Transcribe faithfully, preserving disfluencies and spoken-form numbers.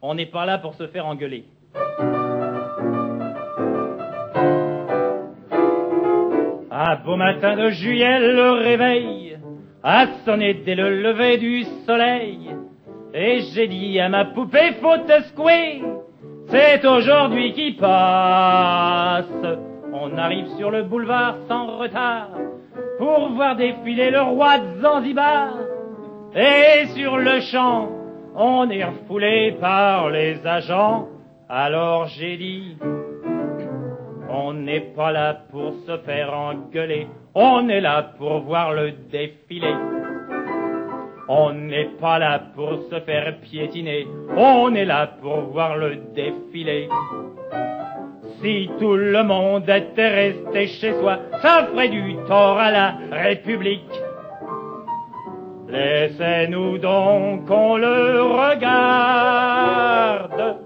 On n'est pas là pour se faire engueuler. Un beau matin de juillet, le réveil a sonné dès le lever du soleil. Et j'ai dit à ma poupée, faut te secouer, c'est aujourd'hui qui passe. On arrive sur le boulevard sans retard pour voir défiler le roi de Zanzibar. Et sur le champ, on est refoulé par les agents. Alors j'ai dit, on n'est pas là pour se faire engueuler, on est là pour voir le défilé. On n'est pas là pour se faire piétiner, on est là pour voir le défilé. Si tout le monde était resté chez soi, ça ferait du tort à la République. Laissez-nous donc qu'on le regarde